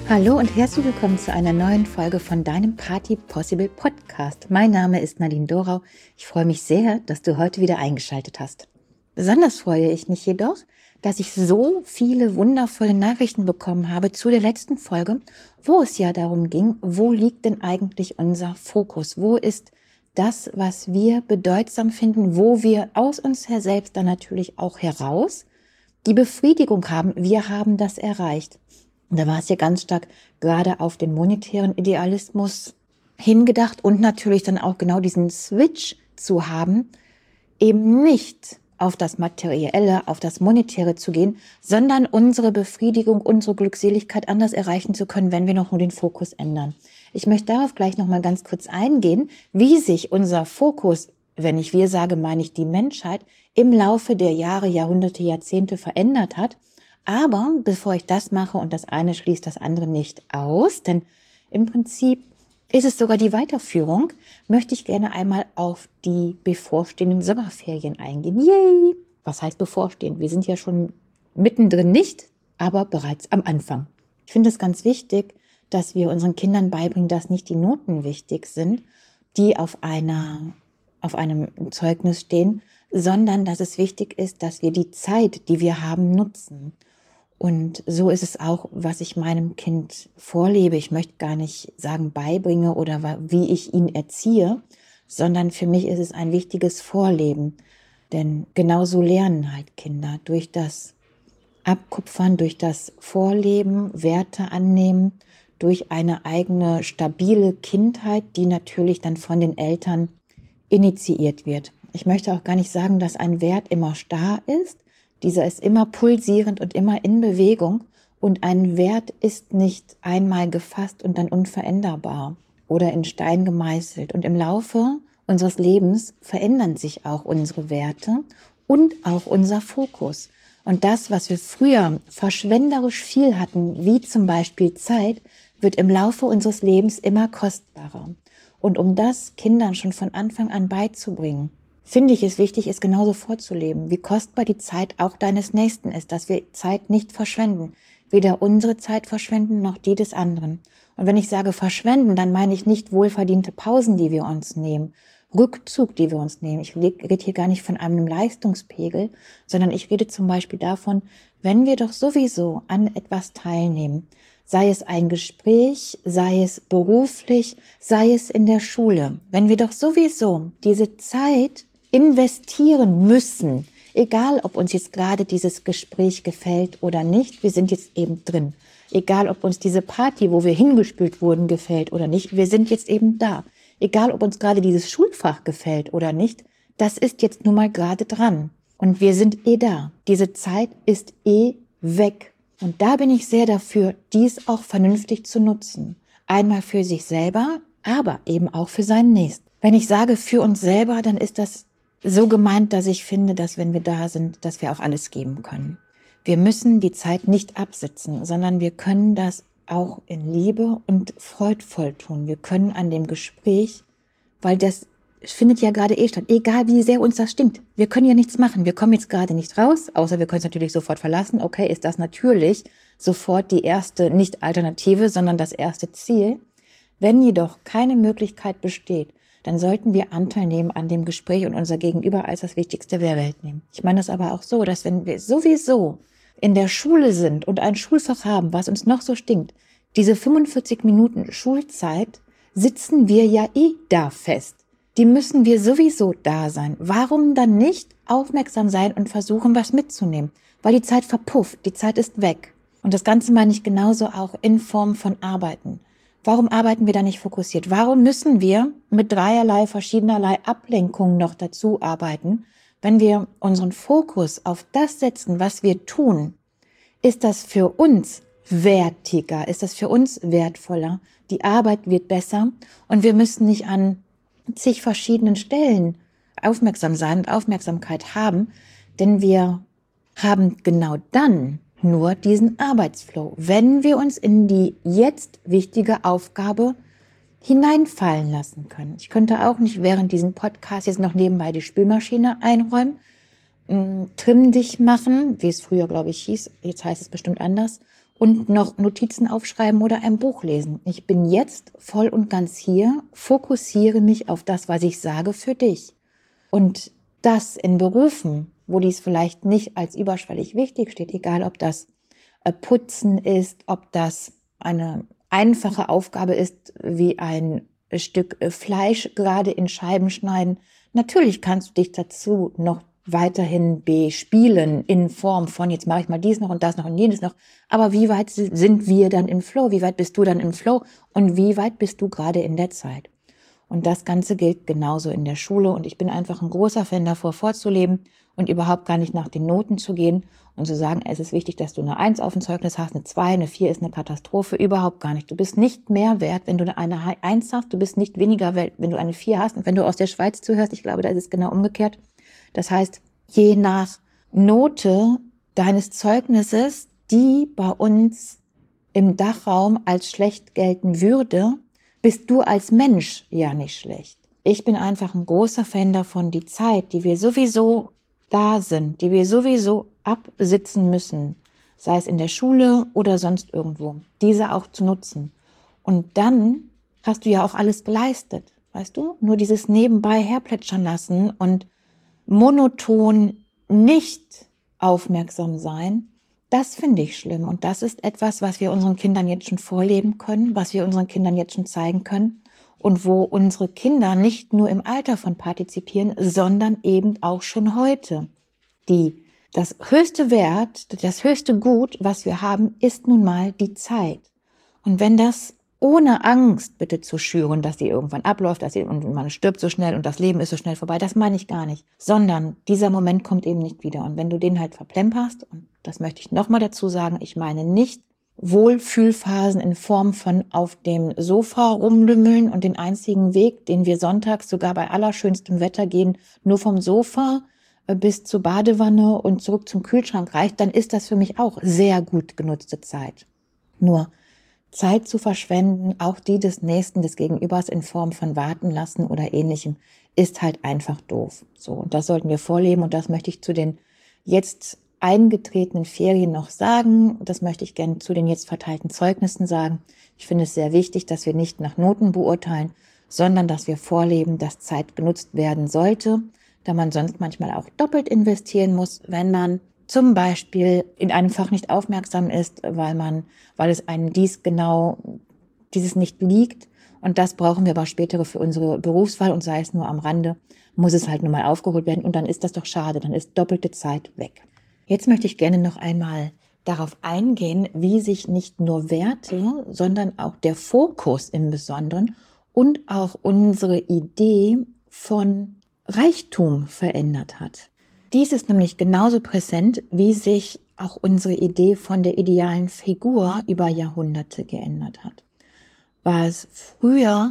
Hallo und herzlich willkommen zu einer neuen Folge von deinem Party Possible Podcast. Mein Name ist Nadine Dorau. Ich freue mich sehr, dass du heute wieder eingeschaltet hast. Besonders freue ich mich jedoch, dass ich so viele wundervolle Nachrichten bekommen habe zu der letzten Folge, wo es ja darum ging, wo liegt denn eigentlich unser Fokus? Wo ist das, was wir bedeutsam finden, wo wir aus uns selbst dann natürlich auch heraus die Befriedigung haben, wir haben das erreicht. Und da war es ja ganz stark gerade auf den monetären Idealismus hingedacht und natürlich dann auch genau diesen Switch zu haben, eben nicht auf das Materielle, auf das Monetäre zu gehen, sondern unsere Befriedigung, unsere Glückseligkeit anders erreichen zu können, wenn wir noch nur den Fokus ändern. Ich möchte darauf gleich noch mal ganz kurz eingehen, wie sich unser Fokus, wenn ich wir sage, meine ich die Menschheit, im Laufe der Jahre, Jahrhunderte, Jahrzehnte verändert hat. Aber bevor ich das mache und das eine schließt das andere nicht aus, denn im Prinzip ist es sogar die Weiterführung, möchte ich gerne einmal auf die bevorstehenden Sommerferien eingehen. Yay! Was heißt bevorstehend? Wir sind ja schon mittendrin nicht, aber bereits am Anfang. Ich finde es ganz wichtig, dass wir unseren Kindern beibringen, dass nicht die Noten wichtig sind, die auf einem Zeugnis stehen, sondern dass es wichtig ist, dass wir die Zeit, die wir haben, nutzen. Und so ist es auch, was ich meinem Kind vorlebe. Ich möchte gar nicht sagen beibringe oder wie ich ihn erziehe, sondern für mich ist es ein wichtiges Vorleben. Denn genauso lernen halt Kinder durch das Abkupfern, durch das Vorleben, Werte annehmen, durch eine eigene stabile Kindheit, die natürlich dann von den Eltern initiiert wird. Ich möchte auch gar nicht sagen, dass ein Wert immer starr ist. Dieser ist immer pulsierend und immer in Bewegung und ein Wert ist nicht einmal gefasst und dann unveränderbar oder in Stein gemeißelt. Und im Laufe unseres Lebens verändern sich auch unsere Werte und auch unser Fokus. Und das, was wir früher verschwenderisch viel hatten, wie zum Beispiel Zeit, wird im Laufe unseres Lebens immer kostbarer. Und um das Kindern schon von Anfang an beizubringen, finde ich es wichtig, es genauso vorzuleben, wie kostbar die Zeit auch deines Nächsten ist, dass wir Zeit nicht verschwenden, weder unsere Zeit verschwenden noch die des anderen. Und wenn ich sage verschwenden, dann meine ich nicht wohlverdiente Pausen, die wir uns nehmen, Rückzug, die wir uns nehmen. Ich rede hier gar nicht von einem Leistungspegel, sondern ich rede zum Beispiel davon, wenn wir doch sowieso an etwas teilnehmen, sei es ein Gespräch, sei es beruflich, sei es in der Schule, wenn wir doch sowieso diese Zeit investieren müssen, egal ob uns jetzt gerade dieses Gespräch gefällt oder nicht, wir sind jetzt eben drin. Egal ob uns diese Party, wo wir hingespült wurden, gefällt oder nicht, wir sind jetzt eben da. Egal ob uns gerade dieses Schulfach gefällt oder nicht, das ist jetzt nun mal gerade dran. Und wir sind da. Diese Zeit ist weg. Und da bin ich sehr dafür, dies auch vernünftig zu nutzen. Einmal für sich selber, aber eben auch für seinen Nächsten. Wenn ich sage für uns selber, dann ist das so gemeint, dass ich finde, dass wenn wir da sind, dass wir auch alles geben können. Wir müssen die Zeit nicht absitzen, sondern wir können das auch in Liebe und freudvoll tun. Wir können an dem Gespräch, weil das findet ja gerade statt, egal wie sehr uns das stinkt. Wir können ja nichts machen. Wir kommen jetzt gerade nicht raus, außer wir können es natürlich sofort verlassen. Okay, ist das natürlich sofort die erste, nicht Alternative, sondern das erste Ziel. Wenn jedoch keine Möglichkeit besteht, dann sollten wir Anteil nehmen an dem Gespräch und unser Gegenüber als das Wichtigste der Welt nehmen. Ich meine das aber auch so, dass wenn wir sowieso in der Schule sind und ein Schulfach haben, was uns noch so stinkt, diese 45 Minuten Schulzeit sitzen wir ja da fest. Die müssen wir sowieso da sein. Warum dann nicht aufmerksam sein und versuchen, was mitzunehmen? Weil die Zeit verpufft, die Zeit ist weg. Und das Ganze meine ich genauso auch in Form von Arbeiten. Warum arbeiten wir da nicht fokussiert? Warum müssen wir mit verschiedenerlei Ablenkungen noch dazu arbeiten? Wenn wir unseren Fokus auf das setzen, was wir tun, ist das für uns wertiger, ist das für uns wertvoller. Die Arbeit wird besser und wir müssen nicht an zig verschiedenen Stellen aufmerksam sein und Aufmerksamkeit haben, denn wir haben genau dann nur diesen Arbeitsflow, wenn wir uns in die jetzt wichtige Aufgabe hineinfallen lassen können. Ich könnte auch nicht während diesem Podcast jetzt noch nebenbei die Spülmaschine einräumen, Trimm dich machen, wie es früher, glaube ich, hieß, jetzt heißt es bestimmt anders, und noch Notizen aufschreiben oder ein Buch lesen. Ich bin jetzt voll und ganz hier, fokussiere mich auf das, was ich sage, für dich. Und das in Berufen, wo dies vielleicht nicht als überschwellig wichtig steht, egal ob das Putzen ist, ob das eine einfache Aufgabe ist, wie ein Stück Fleisch gerade in Scheiben schneiden. Natürlich kannst du dich dazu noch weiterhin bespielen in Form von, jetzt mache ich mal dies noch und das noch und jenes noch. Aber wie weit sind wir dann im Flow? Wie weit bist du dann im Flow? Und wie weit bist du gerade in der Zeit? Und das Ganze gilt genauso in der Schule. Und ich bin einfach ein großer Fan davor, vorzuleben und überhaupt gar nicht nach den Noten zu gehen und zu sagen, es ist wichtig, dass du eine 1 auf dem Zeugnis hast, eine 2, eine 4 ist eine Katastrophe. Überhaupt gar nicht. Du bist nicht mehr wert, wenn du eine 1 hast. Du bist nicht weniger wert, wenn du eine 4 hast. Und wenn du aus der Schweiz zuhörst, ich glaube, da ist es genau umgekehrt. Das heißt, je nach Note deines Zeugnisses, die bei uns im Dachraum als schlecht gelten würde, bist du als Mensch ja nicht schlecht. Ich bin einfach ein großer Fan davon, die Zeit, die wir sowieso da sind, die wir sowieso absitzen müssen, sei es in der Schule oder sonst irgendwo, diese auch zu nutzen. Und dann hast du ja auch alles geleistet, weißt du? Nur dieses nebenbei herplätschern lassen und monoton nicht aufmerksam sein, das finde ich schlimm. Und das ist etwas, was wir unseren Kindern jetzt schon vorleben können, was wir unseren Kindern jetzt schon zeigen können und wo unsere Kinder nicht nur im Alter von partizipieren, sondern eben auch schon heute. Das höchste Wert, das höchste Gut, was wir haben, ist nun mal die Zeit. Und wenn das ohne Angst bitte zu schüren, dass die irgendwann abläuft, und man stirbt so schnell und das Leben ist so schnell vorbei, das meine ich gar nicht. Sondern dieser Moment kommt eben nicht wieder. Und wenn du den halt verplemperst, und das möchte ich nochmal dazu sagen, ich meine nicht Wohlfühlphasen in Form von auf dem Sofa rumlümmeln und den einzigen Weg, den wir sonntags sogar bei allerschönstem Wetter gehen, nur vom Sofa bis zur Badewanne und zurück zum Kühlschrank reicht, dann ist das für mich auch sehr gut genutzte Zeit. Nur Zeit zu verschwenden, auch die des Nächsten, des Gegenübers in Form von warten lassen oder Ähnlichem, ist halt einfach doof. So, und das sollten wir vorleben und das möchte ich zu den jetzt eingetretenen Ferien noch sagen. Das möchte ich gerne zu den jetzt verteilten Zeugnissen sagen. Ich finde es sehr wichtig, dass wir nicht nach Noten beurteilen, sondern dass wir vorleben, dass Zeit genutzt werden sollte, da man sonst manchmal auch doppelt investieren muss, wenn man zum Beispiel in einem Fach nicht aufmerksam ist, weil es einem dieses nicht liegt. Und das brauchen wir aber später für unsere Berufswahl und sei es nur am Rande, muss es halt nur mal aufgeholt werden. Und dann ist das doch schade, dann ist doppelte Zeit weg. Jetzt möchte ich gerne noch einmal darauf eingehen, wie sich nicht nur Werte, sondern auch der Fokus im Besonderen und auch unsere Idee von Reichtum verändert hat. Dies ist nämlich genauso präsent, wie sich auch unsere Idee von der idealen Figur über Jahrhunderte geändert hat. Was früher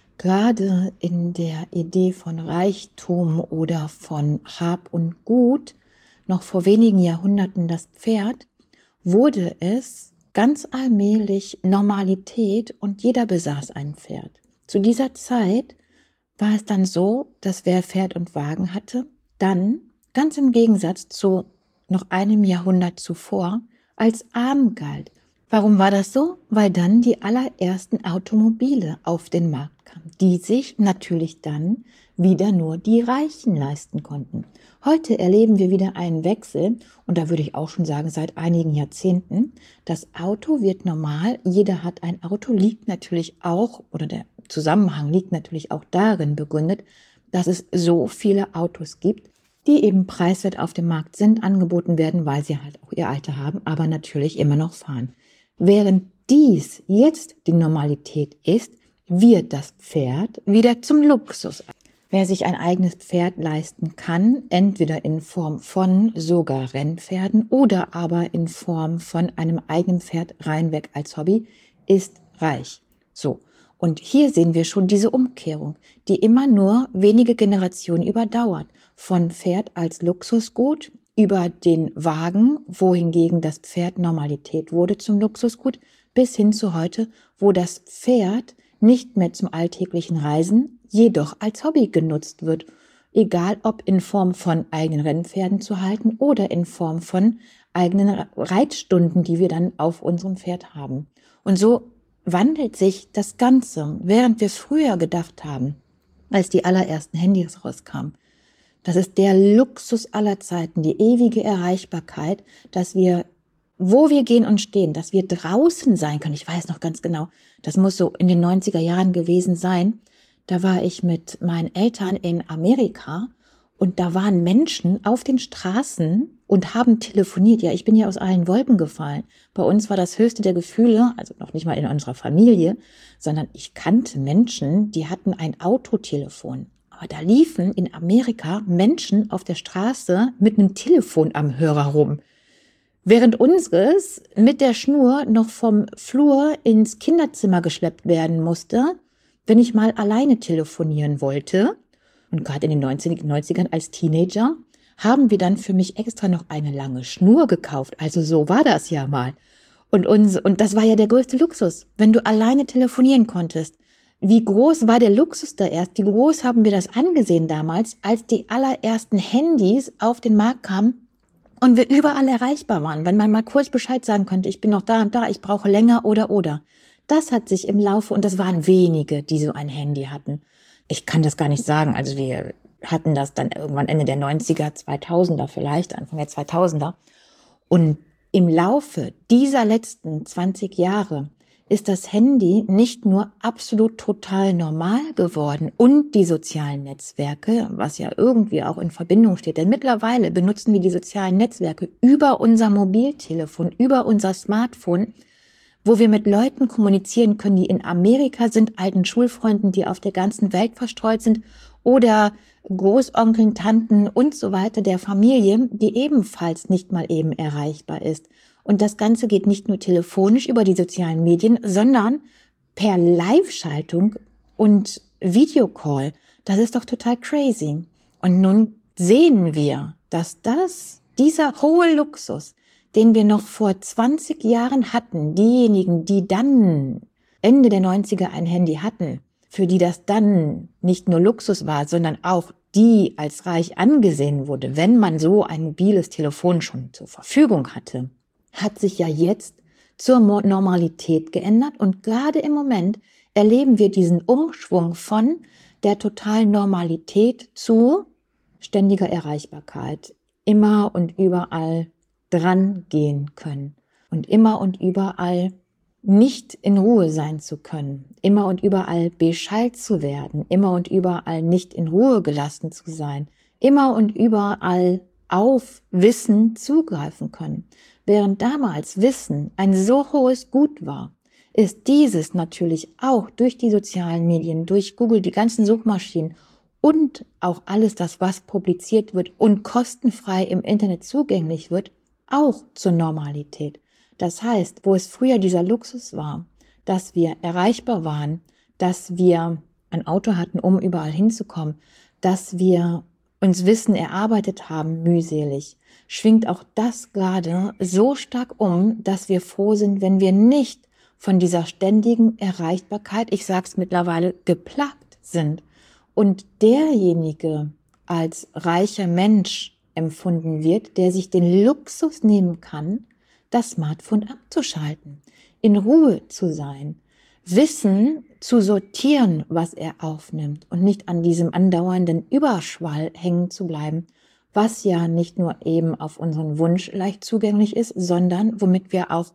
gerade in der Idee von Reichtum oder von Hab und Gut noch vor wenigen Jahrhunderten das Pferd, wurde es ganz allmählich Normalität und jeder besaß ein Pferd. Zu dieser Zeit war es dann so, dass wer Pferd und Wagen hatte, dann ganz im Gegensatz zu noch einem Jahrhundert zuvor als arm galt. Warum war das so? Weil dann die allerersten Automobile auf den Markt kamen, die sich natürlich dann wieder nur die Reichen leisten konnten. Heute erleben wir wieder einen Wechsel und da würde ich auch schon sagen, seit einigen Jahrzehnten. Das Auto wird normal, jeder hat ein Auto, liegt natürlich auch, oder der Zusammenhang liegt natürlich auch darin begründet, dass es so viele Autos gibt, die eben preiswert auf dem Markt sind, angeboten werden, weil sie halt auch ihr Alter haben, aber natürlich immer noch fahren. Während dies jetzt die Normalität ist, wird das Pferd wieder zum Luxus. Wer sich ein eigenes Pferd leisten kann, entweder in Form von sogar Rennpferden oder aber in Form von einem eigenen Pferd reinweg als Hobby, ist reich. So. Und hier sehen wir schon diese Umkehrung, die immer nur wenige Generationen überdauert. Von Pferd als Luxusgut über den Wagen, wohingegen das Pferd Normalität wurde zum Luxusgut, bis hin zu heute, wo das Pferd nicht mehr zum alltäglichen Reisen, jedoch als Hobby genutzt wird. Egal ob in Form von eigenen Rennpferden zu halten oder in Form von eigenen Reitstunden, die wir dann auf unserem Pferd haben. Und so wandelt sich das Ganze, während wir früher gedacht haben, als die allerersten Handys rauskamen. Das ist der Luxus aller Zeiten, die ewige Erreichbarkeit, dass wir, wo wir gehen und stehen, dass wir draußen sein können. Ich weiß noch ganz genau, das muss so in den 90er Jahren gewesen sein. Da war ich mit meinen Eltern in Amerika und da waren Menschen auf den Straßen und haben telefoniert. Ja, ich bin ja aus allen Wolken gefallen. Bei uns war das höchste der Gefühle, also noch nicht mal in unserer Familie, sondern ich kannte Menschen, die hatten ein Autotelefon. Aber da liefen in Amerika Menschen auf der Straße mit einem Telefon am Hörer rum. Während unseres mit der Schnur noch vom Flur ins Kinderzimmer geschleppt werden musste, wenn ich mal alleine telefonieren wollte. Und gerade in den 90ern als Teenager haben wir dann für mich extra noch eine lange Schnur gekauft. Also so war das ja mal. Und das war ja der größte Luxus, wenn du alleine telefonieren konntest. Wie groß war der Luxus da erst? Wie groß haben wir das angesehen damals, als die allerersten Handys auf den Markt kamen und wir überall erreichbar waren, wenn man mal kurz Bescheid sagen könnte, ich bin noch da und da, ich brauche länger oder. Das hat sich im Laufe, und das waren wenige, die so ein Handy hatten. Ich kann das gar nicht sagen, also wir hatten das dann irgendwann Ende der 90er, 2000er vielleicht, Anfang der 2000er. Und im Laufe dieser letzten 20 Jahre ist das Handy nicht nur absolut total normal geworden und die sozialen Netzwerke, was ja irgendwie auch in Verbindung steht. Denn mittlerweile benutzen wir die sozialen Netzwerke über unser Mobiltelefon, über unser Smartphone, wo wir mit Leuten kommunizieren können, die in Amerika sind, alten Schulfreunden, die auf der ganzen Welt verstreut sind, oder Großonkeln, Tanten und so weiter der Familie, die ebenfalls nicht mal eben erreichbar ist. Und das Ganze geht nicht nur telefonisch über die sozialen Medien, sondern per Live-Schaltung und Videocall. Das ist doch total crazy. Und nun sehen wir, dass dieser hohe Luxus, den wir noch vor 20 Jahren hatten, diejenigen, die dann Ende der 90er ein Handy hatten, für die das dann nicht nur Luxus war, sondern auch die als reich angesehen wurde, wenn man so ein mobiles Telefon schon zur Verfügung hatte, hat sich ja jetzt zur Normalität geändert. Und gerade im Moment erleben wir diesen Umschwung von der totalen Normalität zu ständiger Erreichbarkeit, immer und überall dran gehen können und immer und überall nicht in Ruhe sein zu können, immer und überall beschallt zu werden, immer und überall nicht in Ruhe gelassen zu sein, immer und überall auf Wissen zugreifen können. Während damals Wissen ein so hohes Gut war, ist dieses natürlich auch durch die sozialen Medien, durch Google, die ganzen Suchmaschinen und auch alles das, was publiziert wird und kostenfrei im Internet zugänglich wird, auch zur Normalität. Das heißt, wo es früher dieser Luxus war, dass wir erreichbar waren, dass wir ein Auto hatten, um überall hinzukommen, dass wir uns Wissen erarbeitet haben, mühselig, schwingt auch das gerade so stark um, dass wir froh sind, wenn wir nicht von dieser ständigen Erreichbarkeit, ich sag's mittlerweile, geplagt sind. Und derjenige als reicher Mensch empfunden wird, der sich den Luxus nehmen kann, das Smartphone abzuschalten, in Ruhe zu sein, Wissen zu sortieren, was er aufnimmt und nicht an diesem andauernden Überschwall hängen zu bleiben, was ja nicht nur eben auf unseren Wunsch leicht zugänglich ist, sondern womit wir auch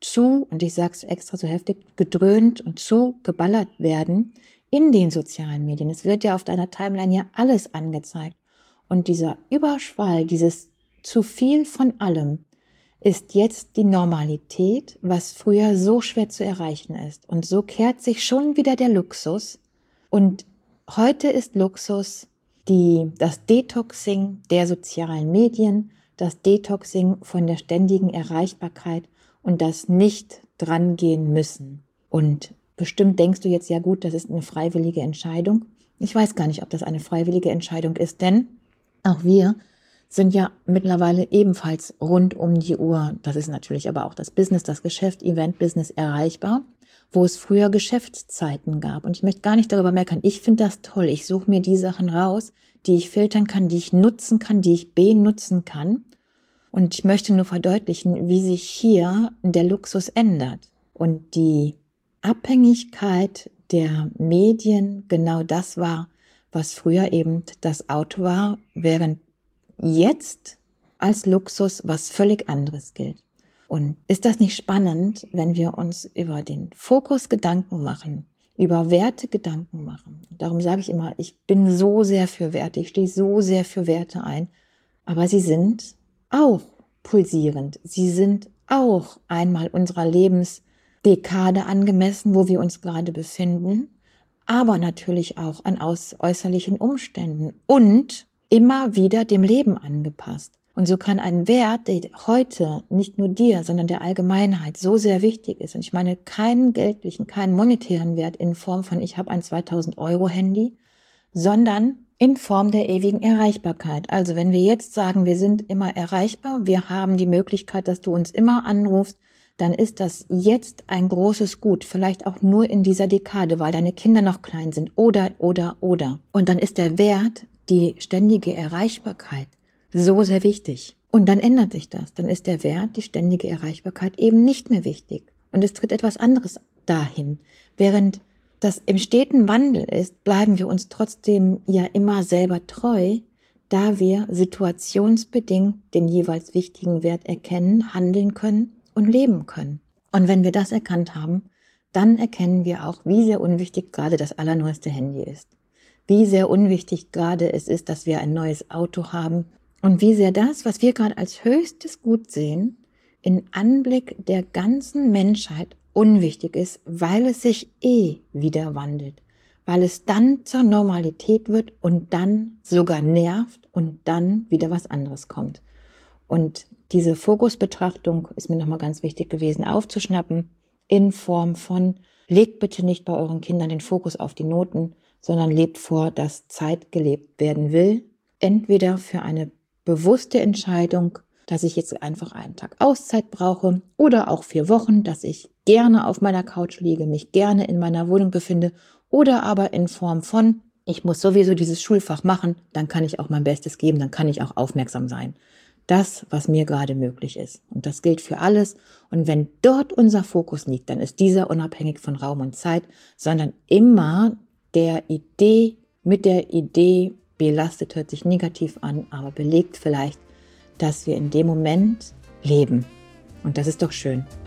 und ich sage es extra so heftig, gedröhnt und geballert werden in den sozialen Medien. Es wird ja auf deiner Timeline ja alles angezeigt. Und dieser Überschwall, dieses zu viel von allem, ist jetzt die Normalität, was früher so schwer zu erreichen ist. Und so kehrt sich schon wieder der Luxus. Und heute ist Luxus das Detoxing der sozialen Medien, das Detoxing von der ständigen Erreichbarkeit und das nicht drangehen müssen. Und bestimmt denkst du jetzt, ja gut, das ist eine freiwillige Entscheidung. Ich weiß gar nicht, ob das eine freiwillige Entscheidung ist, denn auch wir sind ja mittlerweile ebenfalls rund um die Uhr, das ist natürlich aber auch das Business, das Geschäft, Event-Business erreichbar, wo es früher Geschäftszeiten gab. Und ich möchte gar nicht darüber meckern. Ich finde das toll. Ich suche mir die Sachen raus, die ich filtern kann, die ich nutzen kann, die ich benutzen kann. Und ich möchte nur verdeutlichen, wie sich hier der Luxus ändert und die Abhängigkeit der Medien genau das war, was früher eben das Auto war, während jetzt als Luxus was völlig anderes gilt. Und ist das nicht spannend, wenn wir uns über den Fokus Gedanken machen, über Werte Gedanken machen? Darum sage ich immer, ich bin so sehr für Werte, ich stehe so sehr für Werte ein, aber sie sind auch pulsierend, sie sind auch einmal unserer Lebensdekade angemessen, wo wir uns gerade befinden, aber natürlich auch an äußerlichen Umständen und immer wieder dem Leben angepasst. Und so kann ein Wert, der heute nicht nur dir, sondern der Allgemeinheit so sehr wichtig ist, und ich meine keinen geldlichen, keinen monetären Wert in Form von ich habe ein 2000-Euro-Handy, sondern in Form der ewigen Erreichbarkeit. Also wenn wir jetzt sagen, wir sind immer erreichbar, wir haben die Möglichkeit, dass du uns immer anrufst, dann ist das jetzt ein großes Gut, vielleicht auch nur in dieser Dekade, weil deine Kinder noch klein sind oder. Und dann ist der Wert, die ständige Erreichbarkeit, so sehr wichtig. Und dann ändert sich das. Dann ist der Wert, die ständige Erreichbarkeit eben nicht mehr wichtig. Und es tritt etwas anderes dahin. Während das im steten Wandel ist, bleiben wir uns trotzdem ja immer selber treu, da wir situationsbedingt den jeweils wichtigen Wert erkennen, handeln können und leben können. Und wenn wir das erkannt haben, dann erkennen wir auch, wie sehr unwichtig gerade das allerneueste Handy ist. Wie sehr unwichtig gerade es ist, dass wir ein neues Auto haben. Und wie sehr das, was wir gerade als höchstes Gut sehen, in Anblick der ganzen Menschheit unwichtig ist, weil es sich wieder wandelt, weil es dann zur Normalität wird und dann sogar nervt und dann wieder was anderes kommt. Und diese Fokusbetrachtung ist mir nochmal ganz wichtig gewesen aufzuschnappen, in Form von, legt bitte nicht bei euren Kindern den Fokus auf die Noten, sondern lebt vor, dass Zeit gelebt werden will, entweder für eine bewusste Entscheidung, dass ich jetzt einfach einen Tag Auszeit brauche oder auch 4 Wochen, dass ich gerne auf meiner Couch liege, mich gerne in meiner Wohnung befinde oder aber in Form von, ich muss sowieso dieses Schulfach machen, dann kann ich auch mein Bestes geben, dann kann ich auch aufmerksam sein. Das, was mir gerade möglich ist. Und das gilt für alles. Und wenn dort unser Fokus liegt, dann ist dieser unabhängig von Raum und Zeit, sondern immer mit der Idee belastet, hört sich negativ an, aber belegt vielleicht, dass wir in dem Moment leben. Und das ist doch schön.